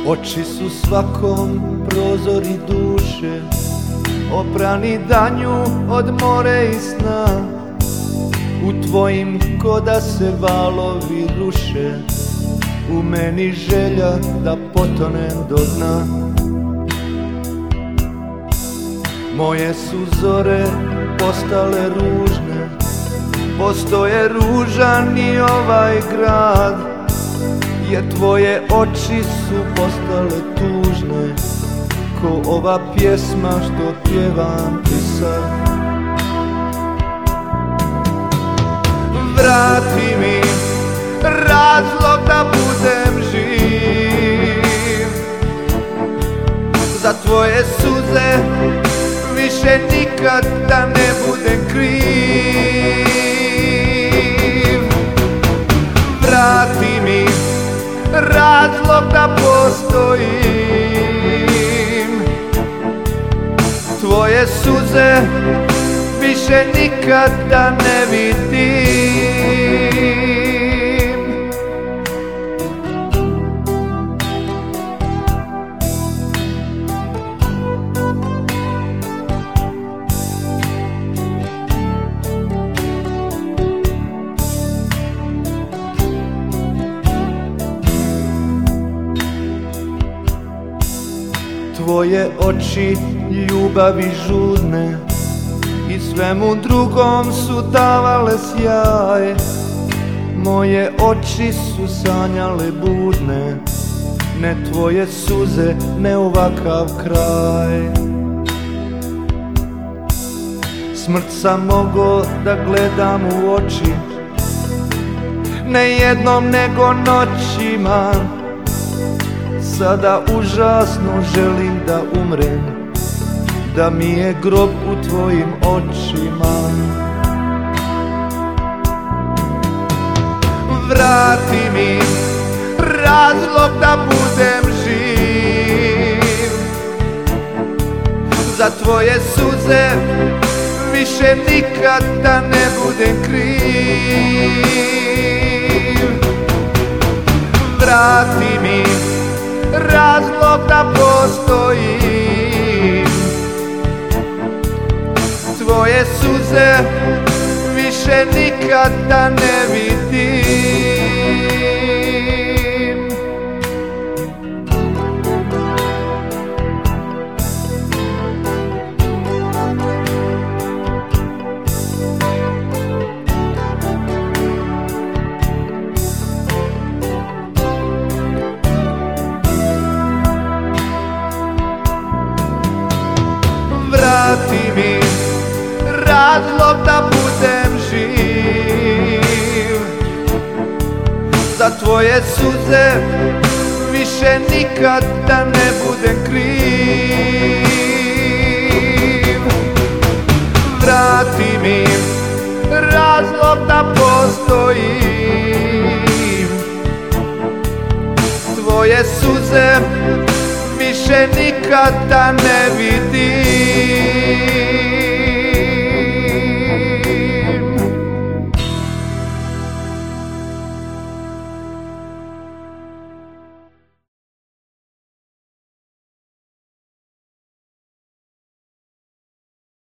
Oči su svakom prozori duše, oprani danju od more i sna. U tvojim ko da se valovi ruše, u meni želja da potonem do dna. Moje su zore postale ružne, postoje ružan i ovaj grad, jer tvoje oči su postale tužne, ko ova pjesma što pjevam ti sad. Vrati mi razlog da budem živ, za tvoje suze više nikad da ne budem kriv. Vrati mi razlog da postojim, tvoje suze više nikad da ne vidim. Tvoje oči ljubavi žudne i svemu drugom su davale sjaj. Moje oči su sanjale budne, ne tvoje suze, ne ovakav kraj. Smrt sam mogao da gledam u oči, ne jednom nego noćima. Sada užasno želim da umrem, da mi je grob u tvojim očima. Vrati mi razlog da budem živ, za tvoje suze više nikad da ne budem kriv. Vrati mi razlog da postojim, tvoje suze više nikad da ne vidim. Vrati mi razlog da budem živ, za tvoje suze više nikad da ne budem kriv. Vrati mi razlog da postojim, tvoje suze više nikad da ne vidim.